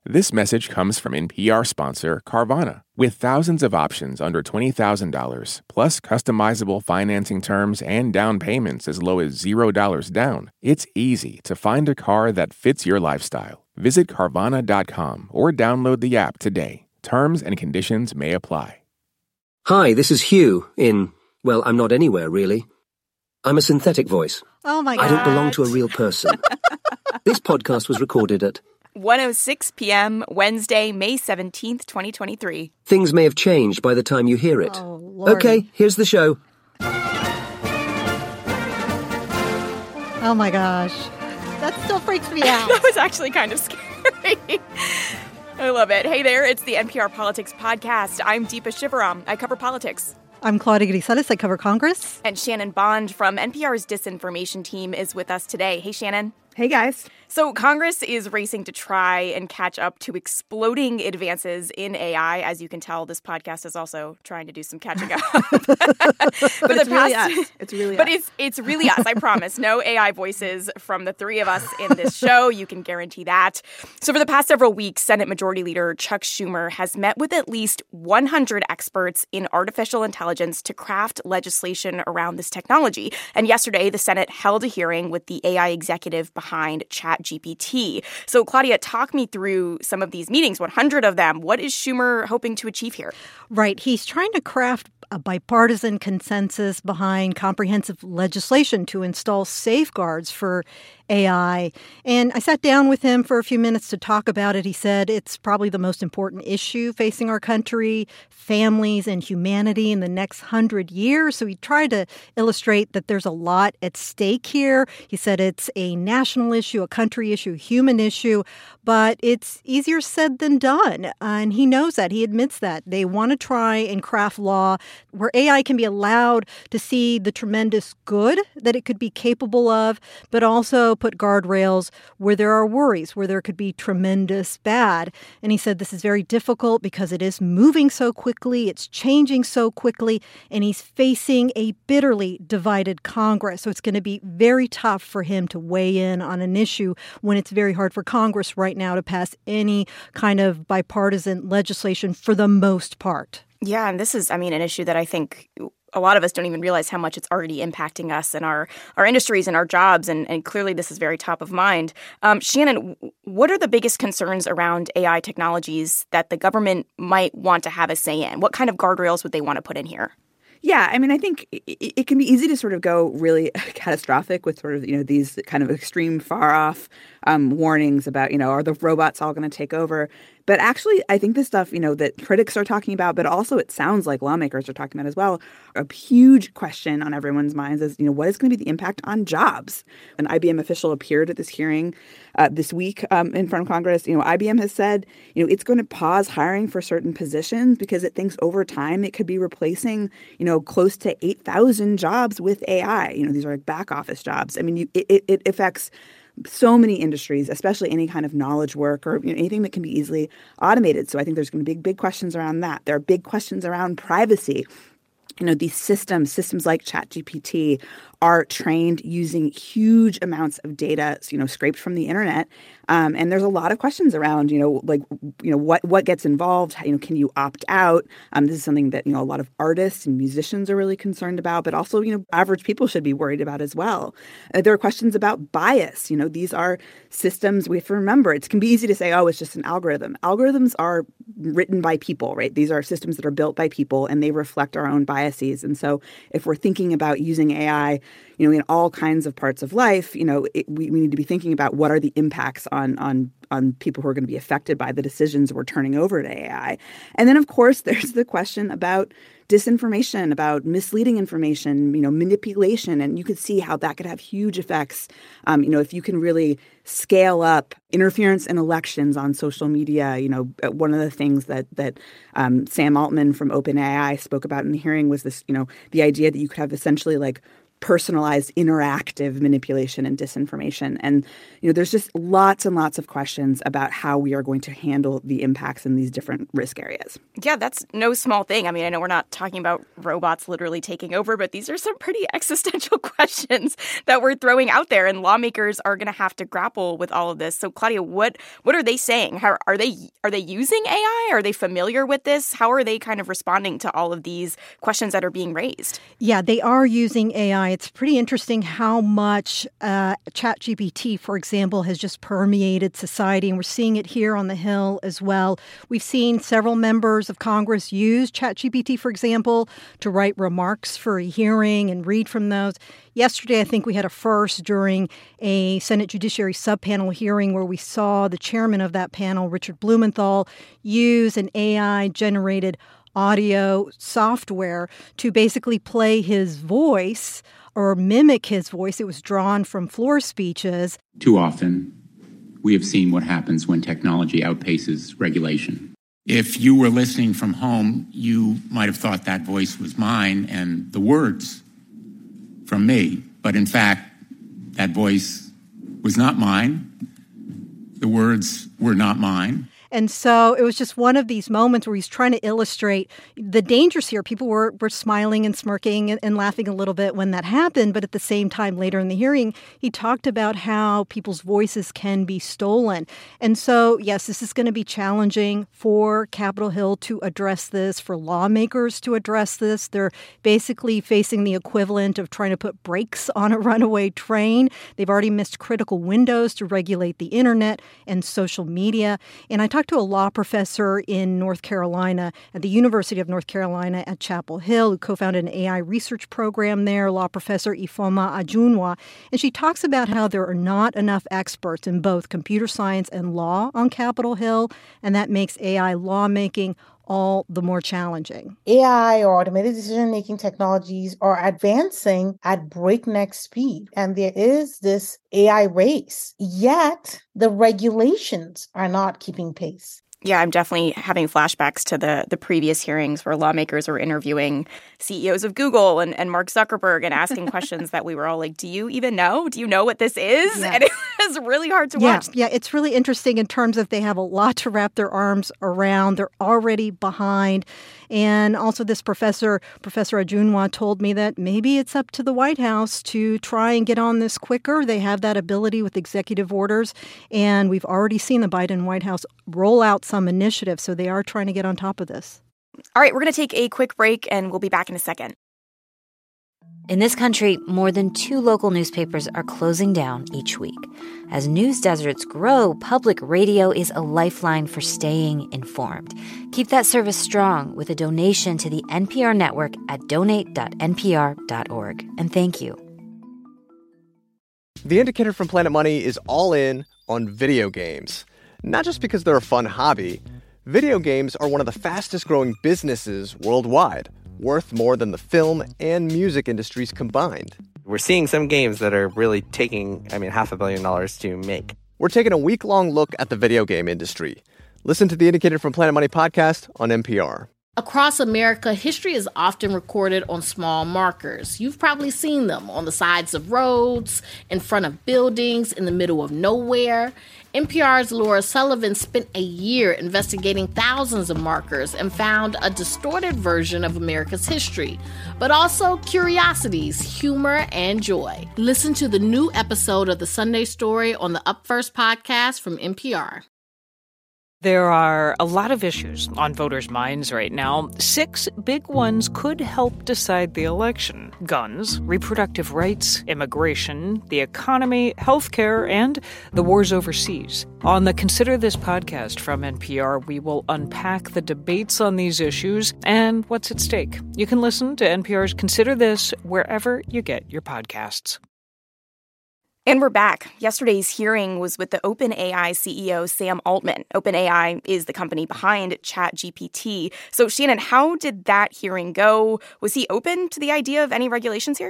This message comes from NPR sponsor Carvana. With thousands of options under $20,000, plus customizable financing terms and down payments as low as $0 down, it's easy to find a car that fits your lifestyle. Visit Carvana.com or download the app today. Terms and conditions may apply. Hi, this is Hugh in, well, I'm not anywhere, really. I'm a synthetic voice. Oh, my God. I don't belong to a real person. This podcast was recorded at 1:06 p.m., Wednesday, May 17th, 2023. Things may have changed by the time you hear it. Oh, Lord. Okay, here's the show. Oh, my gosh. That still freaks me out. That was actually kind of scary. I love it. Hey there, it's the NPR Politics Podcast. I'm Deepa Shivaram. I cover politics. I'm Claudia Grisales. I cover Congress. And Shannon Bond from NPR's disinformation team is with us today. Hey, Shannon. Hey, guys. So Congress is racing to try and catch up to exploding advances in AI. As you can tell, this podcast is also trying to do some catching up. But it's really us. It's really but us. It's really us, I promise. No AI voices from the three of us in this show. You can guarantee that. So for the past several weeks, Senate Majority Leader Chuck Schumer has met with at least 100 experts in artificial intelligence to craft legislation around this technology. And yesterday, the Senate held a hearing with the AI executive behind ChatGPT. So, Claudia, talk me through some of these meetings, 100 of them. What is Schumer hoping to achieve here? Right. He's trying to craft a bipartisan consensus behind comprehensive legislation to install safeguards for AI. And I sat down with him for a few minutes to talk about it. He said it's probably the most important issue facing our country, families, and humanity in the next 100 years. So he tried to illustrate that there's a lot at stake here. He said it's a national issue, a country issue, a human issue, but it's easier said than done. And he knows that. He admits that. They want to try and craft law where AI can be allowed to see the tremendous good that it could be capable of, but also put guardrails where there are worries, where there could be tremendous bad. And he said this is very difficult because it is moving so quickly, it's changing so quickly, and he's facing a bitterly divided Congress. So it's going to be very tough for him to weigh in on an issue when it's very hard for Congress right now to pass any kind of bipartisan legislation for the most part. Yeah, and this is, an issue that I think a lot of us don't even realize how much it's already impacting us and our industries and our jobs, and clearly this is very top of mind. Shannon, what are the biggest concerns around AI technologies that the government might want to have a say in? What kind of guardrails would they want to put in here? Yeah, I think it can be easy to sort of go really catastrophic with sort of, these kind of extreme far off warnings about, are the robots all going to take over? But actually, I think the stuff, that critics are talking about, but also it sounds like lawmakers are talking about as well, a huge question on everyone's minds is, what is going to be the impact on jobs? An IBM official appeared at this hearing this week in front of Congress. IBM has said, it's going to pause hiring for certain positions because it thinks over time it could be replacing, close to 8,000 jobs with AI. These are like back office jobs. It affects so many industries, especially any kind of knowledge work or anything that can be easily automated. So I think there's going to be big questions around that. There are big questions around privacy. These systems like ChatGPT are trained using huge amounts of data, scraped from the internet. And there's a lot of questions around, what gets involved? Can you opt out? This is something that, a lot of artists and musicians are really concerned about, but also, average people should be worried about as well. There are questions about bias. These are systems we have to remember. It can be easy to say, oh, it's just an algorithm. Algorithms are written by people, right? These are systems that are built by people and they reflect our own biases. And so if we're thinking about using AI, in all kinds of parts of life, we need to be thinking about what are the impacts on people who are going to be affected by the decisions we're turning over to AI. And then, of course, there's the question about disinformation, about misleading information, manipulation. And you could see how that could have huge effects, if you can really scale up interference in elections on social media. One of the things that Sam Altman from OpenAI spoke about in the hearing was this, the idea that you could have essentially like personalized, interactive manipulation and disinformation. And, there's just lots and lots of questions about how we are going to handle the impacts in these different risk areas. Yeah, that's no small thing. I mean, I know we're not talking about robots literally taking over, but these are some pretty existential questions that we're throwing out there, and lawmakers are going to have to grapple with all of this. So, Claudia, what are they saying? How are they using AI? Are they familiar with this? How are they kind of responding to all of these questions that are being raised? Yeah, they are using AI. It's pretty interesting how much ChatGPT, for example, has just permeated society, and we're seeing it here on the Hill as well. We've seen several members of Congress use ChatGPT, for example, to write remarks for a hearing and read from those. Yesterday, I think we had a first during a Senate Judiciary subpanel hearing where we saw the chairman of that panel, Richard Blumenthal, use an AI-generated audio software to basically play his voice or mimic his voice. It was drawn from floor speeches. Too often, we have seen what happens when technology outpaces regulation. If you were listening from home, you might have thought that voice was mine and the words from me. But in fact, that voice was not mine. The words were not mine. And so it was just one of these moments where he's trying to illustrate the dangers here. People were smiling and smirking and laughing a little bit when that happened. But at the same time, later in the hearing, he talked about how people's voices can be stolen. And so, yes, this is going to be challenging for Capitol Hill to address this, for lawmakers to address this. They're basically facing the equivalent of trying to put brakes on a runaway train. They've already missed critical windows to regulate the internet and social media. And I talked to a law professor in North Carolina at the University of North Carolina at Chapel Hill, who co-founded an AI research program there, law professor Ifeoma Ajunwa. And she talks about how there are not enough experts in both computer science and law on Capitol Hill, and that makes AI lawmaking all the more challenging. AI or automated decision-making technologies are advancing at breakneck speed, and there is this AI race, yet the regulations are not keeping pace. Yeah, I'm definitely having flashbacks to the previous hearings where lawmakers were interviewing CEOs of Google and Mark Zuckerberg and asking questions that we were all like, do you even know? Do you know what this is? Yeah. And it was really hard to watch. Yeah, it's really interesting in terms of they have a lot to wrap their arms around. They're already behind. And also this Professor Ajunwa, told me that maybe it's up to the White House to try and get on this quicker. They have that ability with executive orders. And we've already seen the Biden White House roll out some initiatives. So they are trying to get on top of this. All right, we're going to take a quick break and we'll be back in a second. In this country, more than 2 local newspapers are closing down each week. As news deserts grow, public radio is a lifeline for staying informed. Keep that service strong with a donation to the NPR network at donate.npr.org. And thank you. The Indicator from Planet Money is all in on video games. Not just because they're a fun hobby. Video games are one of the fastest growing businesses worldwide, worth more than the film and music industries combined. We're seeing some games that are really taking, $500 million to make. We're taking a week-long look at the video game industry. Listen to the Indicator from Planet Money podcast on NPR. Across America, history is often recorded on small markers. You've probably seen them on the sides of roads, in front of buildings, in the middle of nowhere. NPR's Laura Sullivan spent a year investigating thousands of markers and found a distorted version of America's history, but also curiosities, humor, and joy. Listen to the new episode of The Sunday Story on the Up First podcast from NPR. There are a lot of issues on voters' minds right now. 6 big ones could help decide the election: guns, reproductive rights, immigration, the economy, healthcare, and the wars overseas. On the Consider This podcast from NPR, we will unpack the debates on these issues and what's at stake. You can listen to NPR's Consider This wherever you get your podcasts. And we're back. Yesterday's hearing was with the OpenAI CEO, Sam Altman. OpenAI is the company behind ChatGPT. So, Shannon, how did that hearing go? Was he open to the idea of any regulations here?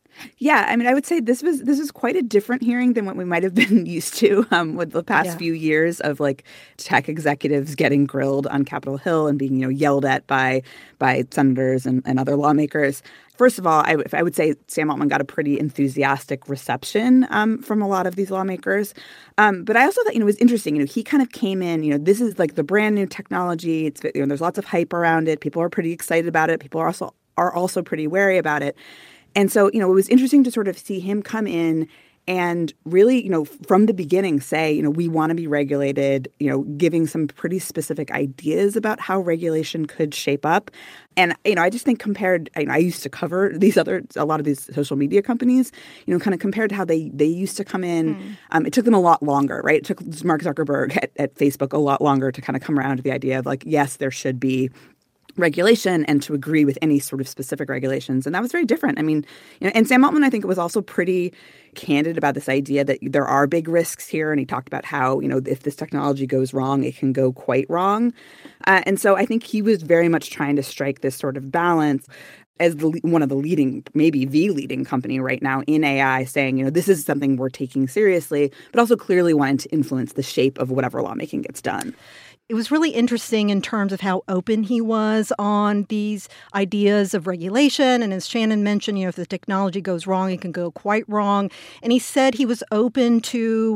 Yeah, I mean, I would say this was quite a different hearing than what we might have been used to with the past few years of like tech executives getting grilled on Capitol Hill and being yelled at by senators and other lawmakers. First of all, I would say Sam Altman got a pretty enthusiastic reception from a lot of these lawmakers. But I also thought, it was interesting. He kind of came in, this is like the brand new technology. It's, there's lots of hype around it. People are pretty excited about it. People are also pretty wary about it. And so, it was interesting to sort of see him come in and really, from the beginning say, we want to be regulated, giving some pretty specific ideas about how regulation could shape up. And, I just think compared, I used to cover a lot of these social media companies, kind of compared to how they used to come in. It took them a lot longer, right? It took Mark Zuckerberg at Facebook a lot longer to kind of come around to the idea of like, yes, there should be regulation and to agree with any sort of specific regulations. And that was very different. I mean, and Sam Altman, I think, was also pretty candid about this idea that there are big risks here. And he talked about how, if this technology goes wrong, it can go quite wrong. And so I think he was very much trying to strike this sort of balance as one of the leading, maybe the leading company right now in AI, saying, this is something we're taking seriously, but also clearly wanting to influence the shape of whatever lawmaking gets done. It was really interesting in terms of how open he was on these ideas of regulation. And as Shannon mentioned, if the technology goes wrong, it can go quite wrong. And he said he was open to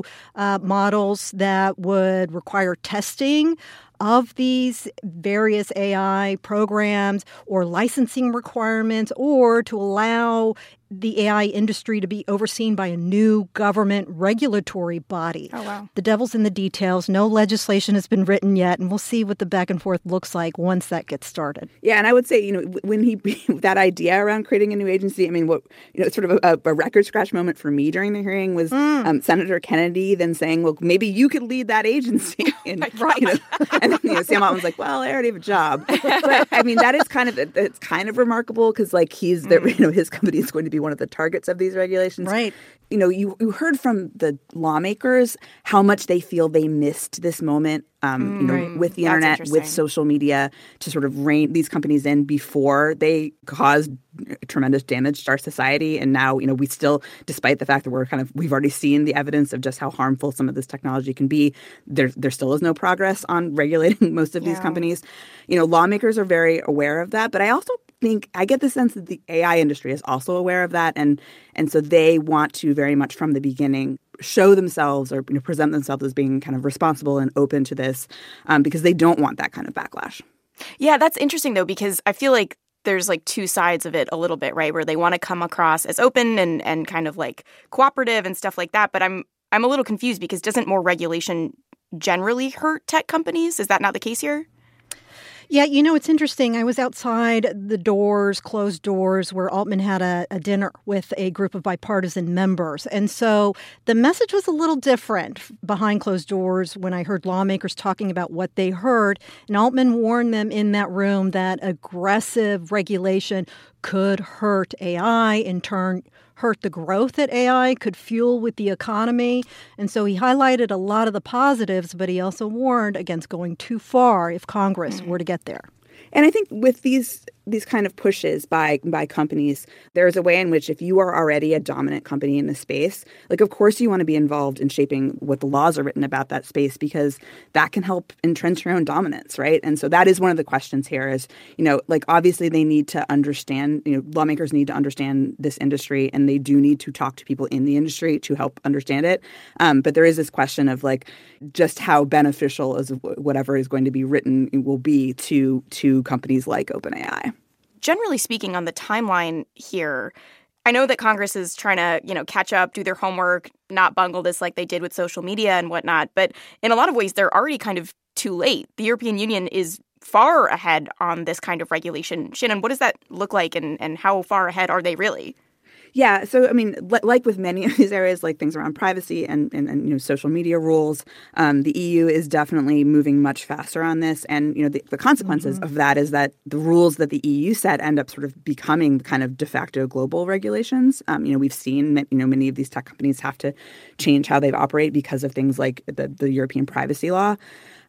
models that would require testing of these various AI programs or licensing requirements, or to allow the AI industry to be overseen by a new government regulatory body. Oh, wow. The devil's in the details. No legislation has been written yet, and we'll see what the back and forth looks like once that gets started. Yeah, and I would say, when he that idea around creating a new agency, I mean, what sort of a record scratch moment for me during the hearing was Senator Kennedy then saying, "Well, maybe you could lead that agency." And, right. And Sam Altman's like, "Well, I already have a job." But I mean, that is it's kind of remarkable because like his company is going to be one of the targets of these regulations. Right. You heard from the lawmakers how much they feel they missed this moment, with the internet, with social media, to sort of rein these companies in before they caused tremendous damage to our society. And now, we still, despite the fact that we've already seen the evidence of just how harmful some of this technology can be, there still is no progress on regulating most of these companies. Lawmakers are very aware of that, but I also think I get the sense that the AI industry is also aware of that, and so they want to very much from the beginning show themselves or present themselves as being kind of responsible and open to this, because they don't want that kind of backlash. Yeah, that's interesting though, because I feel like there's like two sides of it a little bit, right? Where they want to come across as open and kind of like cooperative and stuff like that. But I'm a little confused because doesn't more regulation generally hurt tech companies? Is that not the case here? Yeah, it's interesting. I was outside the closed doors, where Altman had a dinner with a group of bipartisan members. And so the message was a little different behind closed doors when I heard lawmakers talking about what they heard. And Altman warned them in that room that aggressive regulation could hurt AI, in turn hurt the growth that AI could fuel with the economy. And so he highlighted a lot of the positives, but he also warned against going too far if Congress were to get there. And I think with these kind of pushes by companies, there's a way in which if you are already a dominant company in the space, like, of course you want to be involved in shaping what the laws are written about that space, because that can help entrench your own dominance, right? And so that is one of the questions here is, obviously they need to understand, lawmakers need to understand this industry, and they do need to talk to people in the industry to help understand it. But there is this question of like just how beneficial is whatever is going to be written will be to companies like OpenAI. Generally speaking, on the timeline here, I know that Congress is trying to, catch up, do their homework, not bungle this like they did with social media and whatnot. But in a lot of ways, they're already kind of too late. The European Union is far ahead on this kind of regulation. Shannon, what does that look like, and how far ahead are they really? Yeah. So, I mean, like with many of these areas, like things around privacy and social media rules, the EU is definitely moving much faster on this. And, the consequences of that is that the rules that the EU set end up sort of becoming kind of de facto global regulations. We've seen, many of these tech companies have to change how they operate because of things like the European privacy law.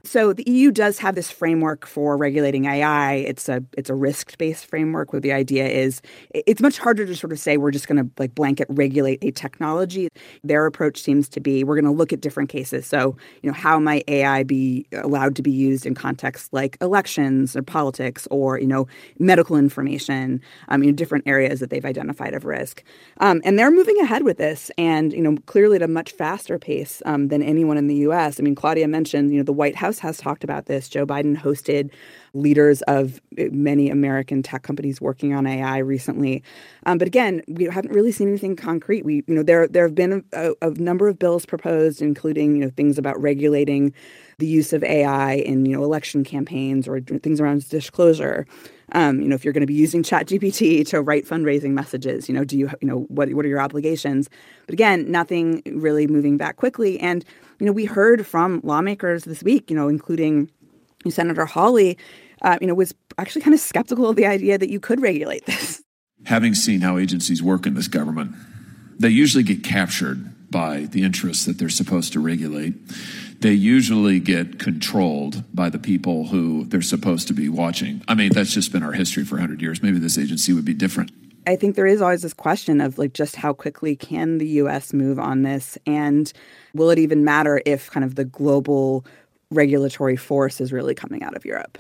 So the EU does have this framework for regulating AI. It's a risk-based framework where the idea is it's much harder to sort of say we're just going to blanket regulate a technology. Their approach seems to be we're going to look at different cases. So, how might AI be allowed to be used in contexts like elections or politics or, medical information, different areas that they've identified of risk. And they're moving ahead with this and, clearly at a much faster pace than anyone in the U.S. Claudia mentioned, the White House has talked about this. Joe Biden hosted leaders of many American tech companies working on AI recently. But again, we haven't really seen anything concrete. There have been a number of bills proposed, including, things about regulating the use of AI in, election campaigns or things around disclosure. If you're going to be using ChatGPT to write fundraising messages, what are your obligations? But again, nothing really moving back quickly. And, we heard from lawmakers this week, including Senator Hawley, was actually kind of skeptical of the idea that you could regulate this. Having seen how agencies work in this government, they usually get captured by the interests that they're supposed to regulate. They usually get controlled by the people who they're supposed to be watching. That's just been our history for 100 years. Maybe this agency would be different. I think there is always this question of just how quickly can the U.S. move on this? And will it even matter if kind of the global regulatory force is really coming out of Europe?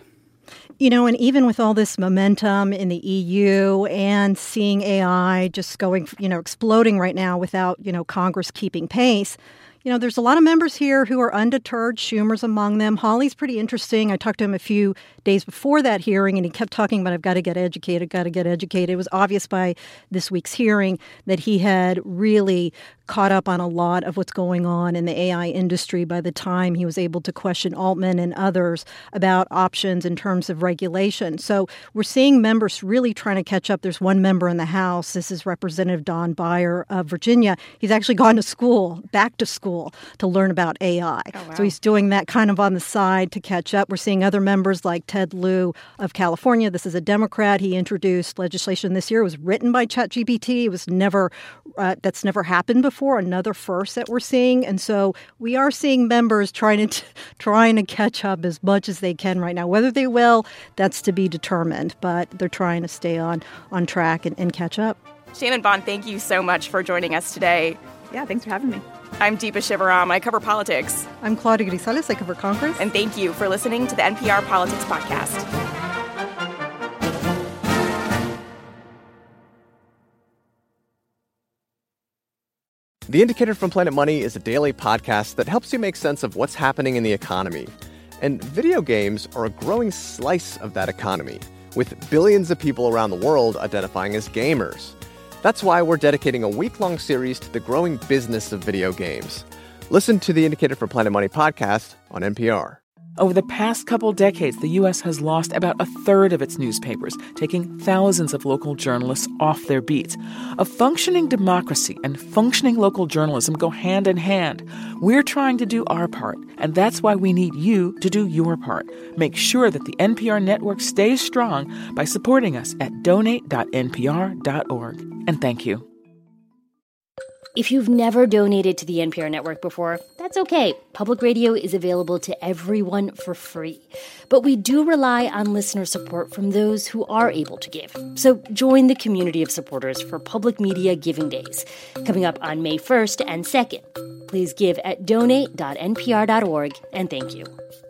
And even with all this momentum in the EU and seeing AI just going, exploding right now without, Congress keeping pace, there's a lot of members here who are undeterred. Schumer's among them. Hawley's pretty interesting. I talked to him a few days before that hearing, and he kept talking about, I've got to get educated. It was obvious by this week's hearing that he had really caught up on a lot of what's going on in the AI industry by the time he was able to question Altman and others about options in terms of regulation. So we're seeing members really trying to catch up. There's one member in the House. This is Representative Don Beyer of Virginia. He's actually gone to school, back to school, to learn about AI. Oh, wow. So he's doing that kind of on the side to catch up. We're seeing other members like Ted Lieu of California. This is a Democrat. He introduced legislation this year. It was written by ChatGPT. It was never that's never happened before. Another first that we're seeing, and so we are seeing members trying to catch up as much as they can right now. Whether they will, that's to be determined. But they're trying to stay on track and catch up. Shannon Bond, thank you so much for joining us today. Yeah, thanks for having me. I'm Deepa Shivaram. I cover politics. I'm Claudia Grisales. I cover Congress. And thank you for listening to the NPR Politics Podcast. The Indicator from Planet Money is a daily podcast that helps you make sense of what's happening in the economy. And video games are a growing slice of that economy, with billions of people around the world identifying as gamers. That's why we're dedicating a week-long series to the growing business of video games. Listen to the Indicator from Planet Money podcast on NPR. Over the past couple decades, the U.S. has lost about a third of its newspapers, taking thousands of local journalists off their beats. A functioning democracy and functioning local journalism go hand in hand. We're trying to do our part, and that's why we need you to do your part. Make sure that the NPR network stays strong by supporting us at donate.npr.org. And thank you. If you've never donated to the NPR network before, that's okay. Public radio is available to everyone for free. But we do rely on listener support from those who are able to give. So join the community of supporters for Public Media Giving Days, coming up on May 1st and 2nd. Please give at donate.npr.org, and thank you.